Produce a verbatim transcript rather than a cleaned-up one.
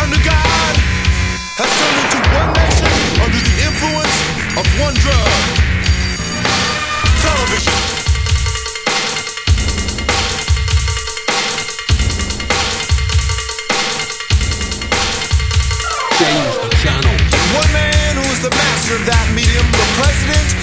under God has turned into one nation under the influence of one drug: television. Change the channel. One man who is the master of that medium, the president